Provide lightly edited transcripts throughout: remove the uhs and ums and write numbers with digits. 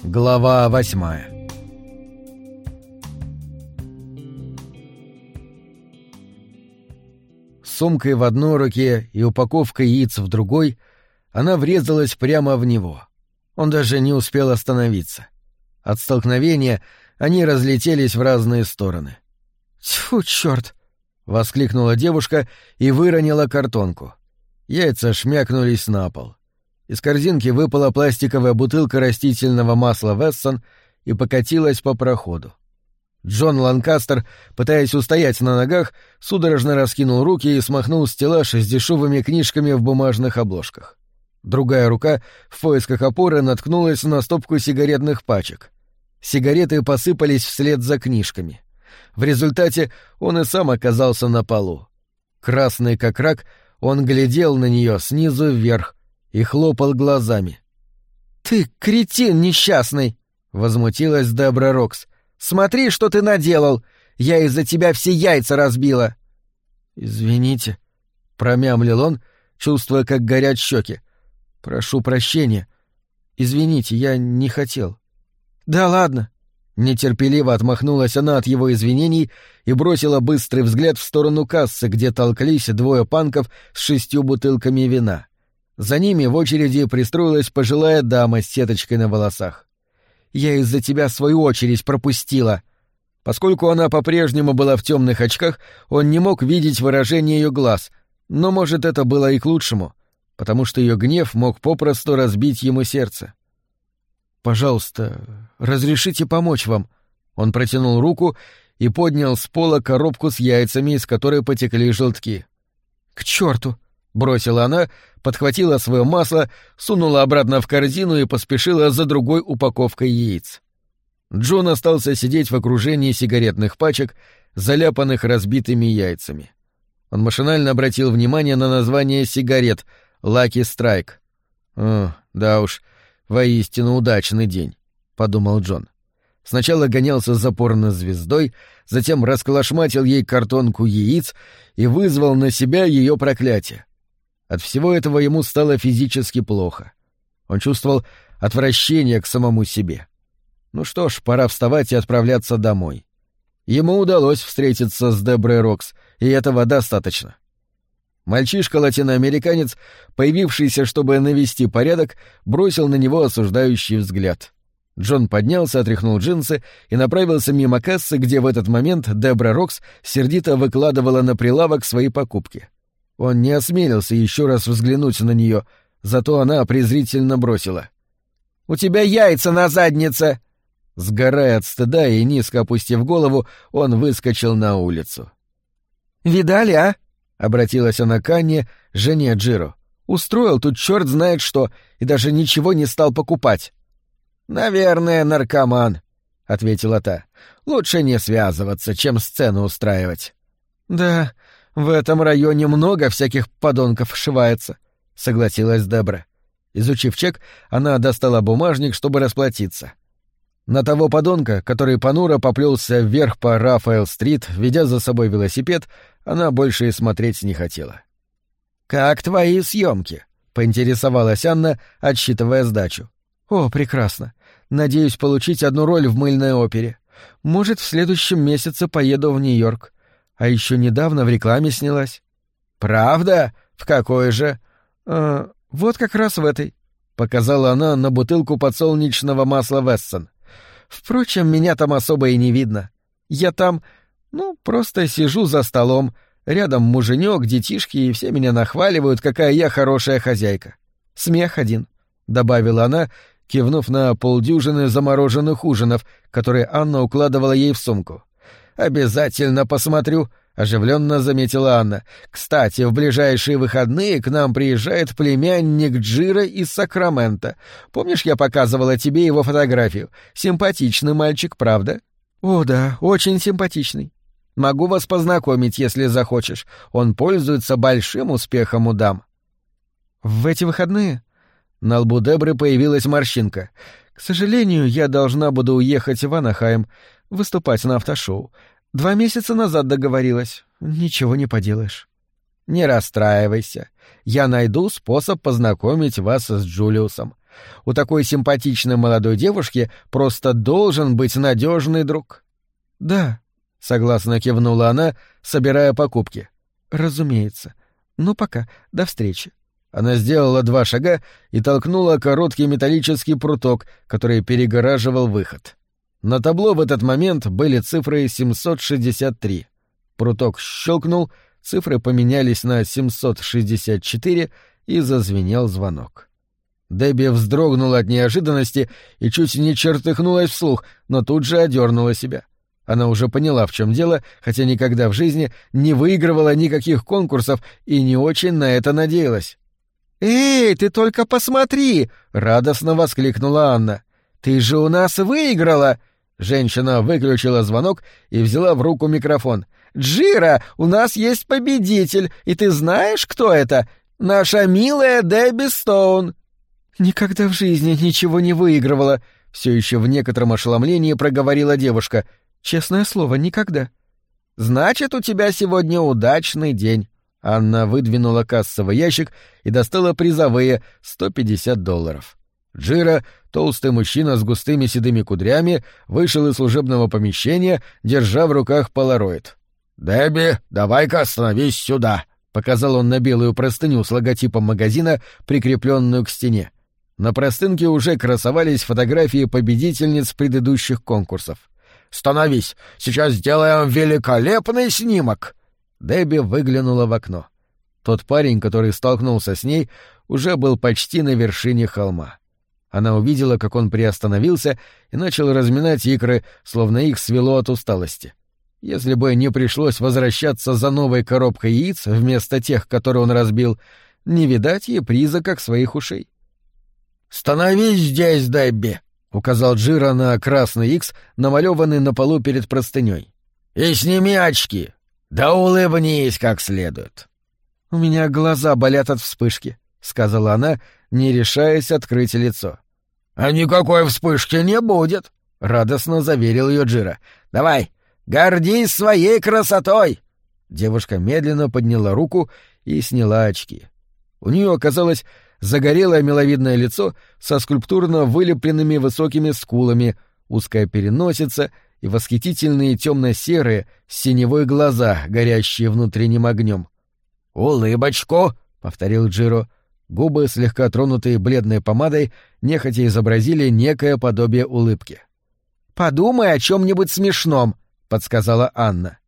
Глава 8. С сумкой в одной руке и упаковкой яиц в другой она врезалась прямо в него. Он даже не успел остановиться. От столкновения они разлетелись в разные стороны. «Тьфу, чёрт!» — воскликнула девушка и выронила картонку. Яйца шмякнулись на пол. Из корзинки выпала пластиковая бутылка растительного масла Вессон и покатилась по проходу. Джон Ланкастер, пытаясь устоять на ногах, судорожно раскинул руки и смахнул стеллаж с дешевыми книжками в бумажных обложках. Другая рука в поисках опоры наткнулась на стопку сигаретных пачек. Сигареты посыпались вслед за книжками. В результате он и сам оказался на полу. Красный как рак, он глядел на нее снизу вверх и хлопал глазами. «Ты кретин несчастный!» — возмутилась Дебра Рокс. «Смотри, что ты наделал! Я из-за тебя все яйца разбила!» «Извините», — промямлил он, чувствуя, как горят щеки. «Прошу прощения. Извините, я не хотел». «Да ладно». Нетерпеливо отмахнулась она от его извинений и бросила быстрый взгляд в сторону кассы, где толклись двое панков с 6 бутылками вина. За ними в очереди пристроилась пожилая дама с сеточкой на волосах. «Я из-за тебя свою очередь пропустила». Поскольку она по-прежнему была в темных очках, он не мог видеть выражение ее глаз, но, может, это было и к лучшему, потому что ее гнев мог попросту разбить ему сердце. «Пожалуйста, разрешите помочь вам». Он протянул руку и поднял с пола коробку с яйцами, из которой потекли желтки. «К черту!» — бросила она, подхватила свое масло, сунула обратно в корзину и поспешила за другой упаковкой яиц. Джон остался сидеть в окружении сигаретных пачек, заляпанных разбитыми яйцами. Он машинально обратил внимание на название сигарет «Lucky Strike». «О, да уж, воистину удачный день», — подумал Джон. Сначала гонялся за порнозвездой, затем расколошматил ей картонку яиц и вызвал на себя ее проклятие. От всего этого ему стало физически плохо. Он чувствовал отвращение к самому себе. Ну что ж, пора вставать и отправляться домой. Ему удалось встретиться с Деброй Рокс, и этого достаточно. Мальчишка-латиноамериканец, появившийся, чтобы навести порядок, бросил на него осуждающий взгляд. Джон поднялся, отряхнул джинсы и направился мимо кассы, где в этот момент Дебра Рокс сердито выкладывала на прилавок свои покупки. Он не осмелился еще раз взглянуть на нее, зато она презрительно бросила: «У тебя яйца на заднице!» Сгорая от стыда и низко опустив голову, он выскочил на улицу. «Видали, а?» — обратилась она к Анне, жене Джиро. «Устроил тут черт знает что, и даже ничего не стал покупать». «Наверное, наркоман», — ответила та. «Лучше не связываться, чем сцену устраивать». «Да, в этом районе много всяких подонков вшивается», — согласилась Дебра. Изучив чек, она достала бумажник, чтобы расплатиться. На того подонка, который понуро поплелся вверх по Рафаэл-стрит, ведя за собой велосипед, она больше и смотреть не хотела. «Как твои съемки?» — поинтересовалась Анна, отсчитывая сдачу. «О, прекрасно. Надеюсь получить одну роль в мыльной опере. Может, в следующем месяце поеду в Нью-Йорк. А еще недавно в рекламе снялась». «Правда? В какой же?» «Вот как раз в этой», — показала она на бутылку подсолнечного масла Вессон. «Впрочем, меня там особо и не видно. Я там, просто сижу за столом, рядом муженек, детишки, и все меня нахваливают, какая я хорошая хозяйка. Смех один», — добавила она, кивнув на полдюжины замороженных ужинов, которые Анна укладывала ей в сумку. «Обязательно посмотрю», — оживленно заметила Анна. «Кстати, в ближайшие выходные к нам приезжает племянник Джиро из Сакраменто. Помнишь, я показывала тебе его фотографию? Симпатичный мальчик, правда?» «О, да, очень симпатичный. Могу вас познакомить, если захочешь. Он пользуется большим успехом у дам». «В эти выходные?» На лбу Дебры появилась морщинка. «К сожалению, я должна буду уехать в Анахайм, выступать на автошоу. 2 месяца назад договорилась. Ничего не поделаешь». «Не расстраивайся. Я найду способ познакомить вас с Джулиусом. У такой симпатичной молодой девушки просто должен быть надежный друг. Да, согласно кивнула она, собирая покупки. Разумеется. Ну пока, до встречи. Она сделала 2 шага и толкнула короткий металлический пруток, который перегораживал выход. На табло в этот момент были цифры 763. Пруток щелкнул, цифры поменялись на 764, и зазвенел звонок. Дебби вздрогнула от неожиданности и чуть не чертыхнулась вслух, но тут же одернула себя. Она уже поняла, в чем дело, хотя никогда в жизни не выигрывала никаких конкурсов и не очень на это надеялась. «Эй, ты только посмотри!» — радостно воскликнула Анна. «Ты же у нас выиграла!» Женщина выключила звонок и взяла в руку микрофон. «Джиро, у нас есть победитель, и ты знаешь, кто это? Наша милая Дебби Стоун!» «Никогда в жизни ничего не выигрывала», — все еще в некотором ошеломлении проговорила девушка. «Честное слово, никогда». «Значит, у тебя сегодня удачный день». Анна выдвинула кассовый ящик и достала призовые $150. Джиро, толстый мужчина с густыми седыми кудрями, вышел из служебного помещения, держа в руках полароид. «Дебби, давай-ка остановись сюда», — показал он на белую простыню с логотипом магазина, прикрепленную к стене. На простынке уже красовались фотографии победительниц предыдущих конкурсов. «Становись! Сейчас сделаем великолепный снимок!» Дебби выглянула в окно. Тот парень, который столкнулся с ней, уже был почти на вершине холма. Она увидела, как он приостановился и начал разминать икры, словно их свело от усталости. Если бы не пришлось возвращаться за новой коробкой яиц вместо тех, которые он разбил, не видать ей приза, как своих ушей. «Становись здесь, Дебби!» — указал Джиро на красный икс, намалеванный на полу перед простыней. «И сними очки! Да улыбнись как следует!» «У меня глаза болят от вспышки», — сказала она, не решаясь открыть лицо. «А никакой вспышки не будет», — радостно заверил ее Джиро. «Давай, гордись своей красотой!» Девушка медленно подняла руку и сняла очки. У нее оказалось загорелое миловидное лицо со скульптурно вылепленными высокими скулами, узкая переносица и восхитительные темно-серые с синевой глаза, горящие внутренним огнем. «Улыбочку!» — повторил Джиро. Губы, слегка тронутые бледной помадой, нехотя изобразили некое подобие улыбки. «Подумай о чем-нибудь смешном», — подсказала Анна.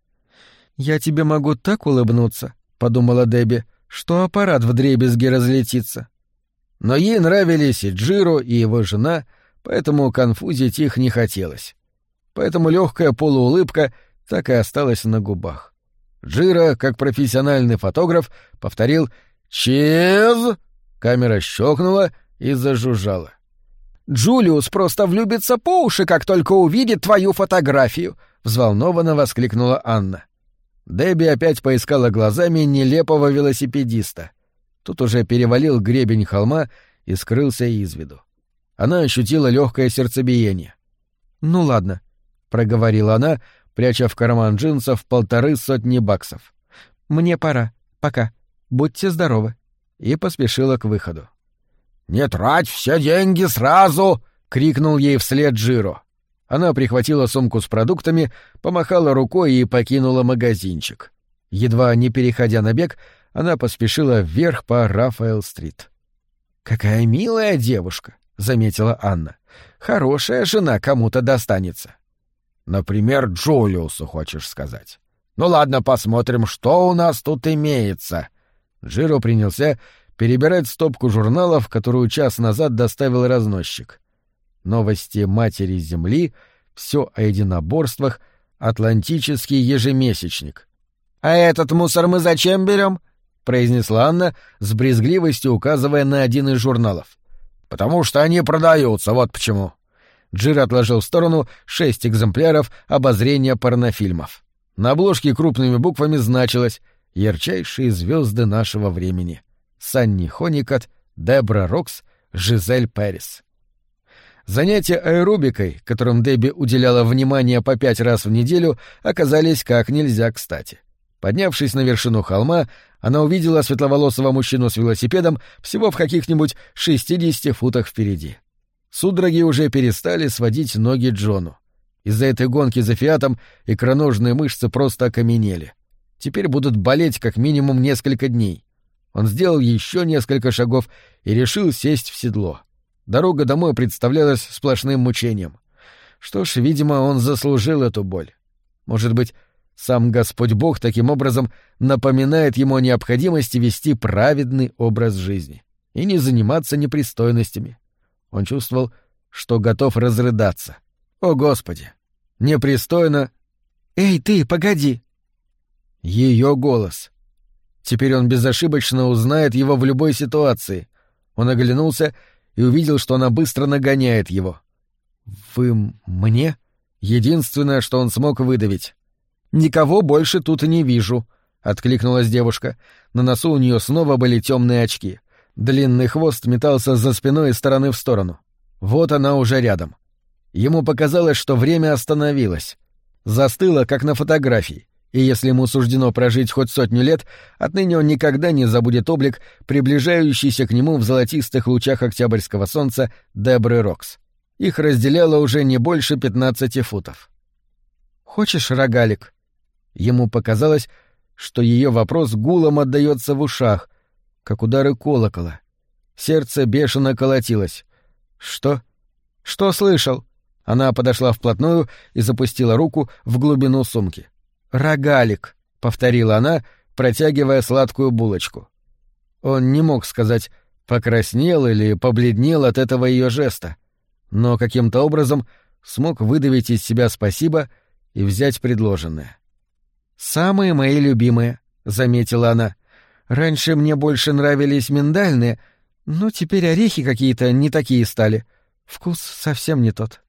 «Я тебе могу так улыбнуться», — подумала Дебби, — «что аппарат вдребезги разлетится». Но ей нравились и Джиро, и его жена, поэтому конфузить их не хотелось. Поэтому легкая полуулыбка так и осталась на губах. Джиро, как профессиональный фотограф, повторил «Чиз!». Камера щелкнула и зажужжала. «Джулиус просто влюбится по уши, как только увидит твою фотографию!» — взволнованно воскликнула Анна. Дебби опять поискала глазами нелепого велосипедиста. Тут уже перевалил гребень холма и скрылся из виду. Она ощутила легкое сердцебиение. «Ну ладно», — проговорила она, пряча в карман джинсов $150. «Мне пора. Пока. Будьте здоровы». И поспешила к выходу. «Не трать все деньги сразу!» — крикнул ей вслед Джиро. Она прихватила сумку с продуктами, помахала рукой и покинула магазинчик. Едва не переходя на бег, она поспешила вверх по Рафаэл-стрит. «Какая милая девушка!» — заметила Анна. «Хорошая жена кому-то достанется». «Например, Джулиусу, хочешь сказать? Ну ладно, посмотрим, что у нас тут имеется». Джиро принялся перебирать стопку журналов, которую час назад доставил разносчик. Новости Матери Земли, все о единоборствах, Атлантический ежемесячник. «А этот мусор мы зачем берем?» — произнесла Анна, с брезгливостью указывая на один из журналов. «Потому что они продаются, вот почему». Джиро отложил в сторону 6 экземпляров обозрения порнофильмов. На обложке крупными буквами значилось «Ярчайшие звезды нашего времени». Санни Хоникот, Дебра Рокс, Жизель Пэрис. Занятия аэробикой, которым Дебби уделяла внимание по 5 раз в неделю, оказались как нельзя кстати. Поднявшись на вершину холма, она увидела светловолосого мужчину с велосипедом всего в каких-нибудь 60 футах впереди. Судороги уже перестали сводить ноги Джону. Из-за этой гонки за Фиатом икроножные мышцы просто окаменели. Теперь будут болеть как минимум несколько дней. Он сделал еще несколько шагов и решил сесть в седло. Дорога домой представлялась сплошным мучением. Что ж, видимо, он заслужил эту боль. Может быть, сам Господь Бог таким образом напоминает ему о необходимости вести праведный образ жизни и не заниматься непристойностями. Он чувствовал, что готов разрыдаться. О, Господи! Непристойно... «Эй, ты, погоди!» Ее голос. Теперь он безошибочно узнает его в любой ситуации. Он оглянулся и увидел, что она быстро нагоняет его. «Вы мне?» Единственное, что он смог выдавить. «Никого больше тут и не вижу», — откликнулась девушка. На носу у нее снова были темные очки. Длинный хвост метался за спиной из стороны в сторону. Вот она уже рядом. Ему показалось, что время остановилось. Застыло, как на фотографии, и если ему суждено прожить хоть 100 лет, отныне он никогда не забудет облик, приближающийся к нему в золотистых лучах октябрьского солнца Дебры Рокс. Их разделяло уже не больше 15 футов. «Хочешь рогалик?» Ему показалось, что ее вопрос гулом отдаётся в ушах, как удары колокола. Сердце бешено колотилось. «Что? Что слышал?» Она подошла вплотную и запустила руку в глубину сумки. «Рогалик», — повторила она, протягивая сладкую булочку. Он не мог сказать, покраснел или побледнел от этого ее жеста, но каким-то образом смог выдавить из себя спасибо и взять предложенное. «Самые мои любимые», — заметила она. «Раньше мне больше нравились миндальные, но теперь орехи какие-то не такие стали. Вкус совсем не тот».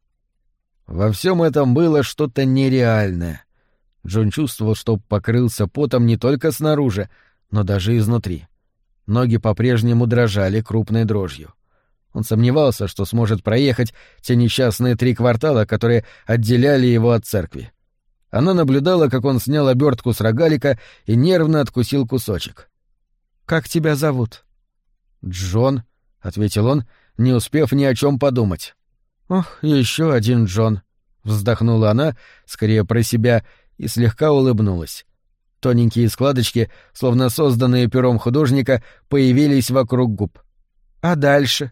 Во всем этом было что-то нереальное. Джон чувствовал, что покрылся потом не только снаружи, но даже изнутри. Ноги по-прежнему дрожали крупной дрожью. Он сомневался, что сможет проехать те несчастные 3 квартала, которые отделяли его от церкви. Она наблюдала, как он снял обертку с рогалика и нервно откусил кусочек. «Как тебя зовут?» «Джон», — ответил он, не успев ни о чем подумать. «Ох, еще один Джон», — вздохнула она, скорее про себя, и слегка улыбнулась. Тоненькие складочки, словно созданные пером художника, появились вокруг губ. «А дальше?»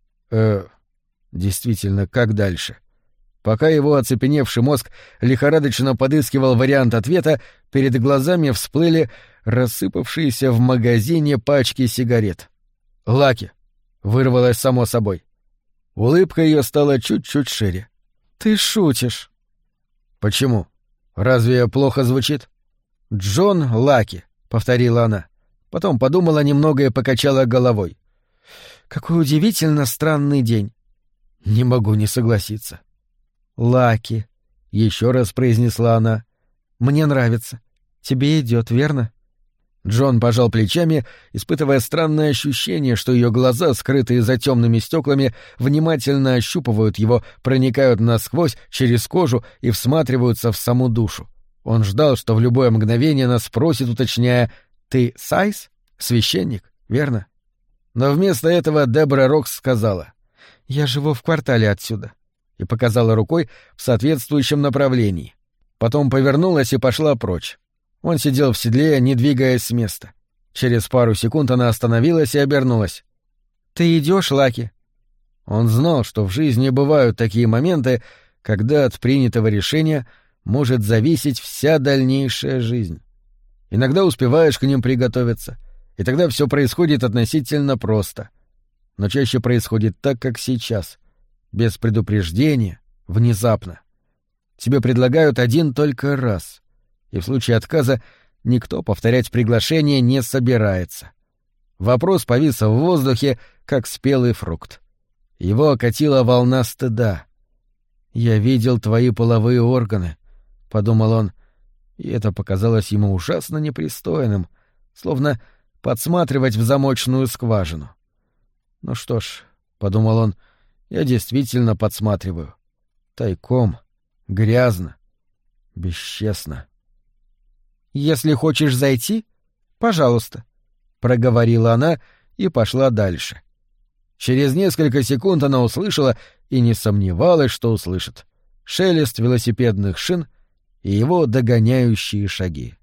Действительно, как дальше? Пока его оцепеневший мозг лихорадочно подыскивал вариант ответа, перед глазами всплыли рассыпавшиеся в магазине пачки сигарет. «Лаки!» — вырвалось само собой. Улыбка ее стала чуть-чуть шире. «Ты шутишь». «Почему? Разве плохо звучит?» «Джон Лаки», — повторила она. Потом подумала немного и покачала головой. «Какой удивительно странный день». «Не могу не согласиться». «Лаки», — еще раз произнесла она. «Мне нравится. Тебе идет, верно?» Джон пожал плечами, испытывая странное ощущение, что ее глаза, скрытые за темными стеклами, внимательно ощупывают его, проникают насквозь, через кожу и всматриваются в саму душу. Он ждал, что в любое мгновение она спросит, уточняя: «Ты Сайс? Священник, верно?» Но вместо этого Дебра Рокс сказала: «Я живу в квартале отсюда», и показала рукой в соответствующем направлении. Потом повернулась и пошла прочь. Он сидел в седле, не двигаясь с места. Через пару секунд она остановилась и обернулась. «Ты идешь, Лаки?» Он знал, что в жизни бывают такие моменты, когда от принятого решения может зависеть вся дальнейшая жизнь. Иногда успеваешь к ним приготовиться, и тогда все происходит относительно просто. Но чаще происходит так, как сейчас, без предупреждения, внезапно. Тебе предлагают один только раз, и в случае отказа никто повторять приглашение не собирается. Вопрос повис в воздухе, как спелый фрукт. Его окатила волна стыда. «Я видел твои половые органы», — подумал он, и это показалось ему ужасно непристойным, словно подсматривать в замочную скважину. «Ну что ж», — подумал он, — «я действительно подсматриваю. Тайком, грязно, бесчестно». Если хочешь зайти, пожалуйста, — проговорила она и пошла дальше. Через несколько секунд она услышала и не сомневалась, что услышит шелест велосипедных шин и его догоняющие шаги.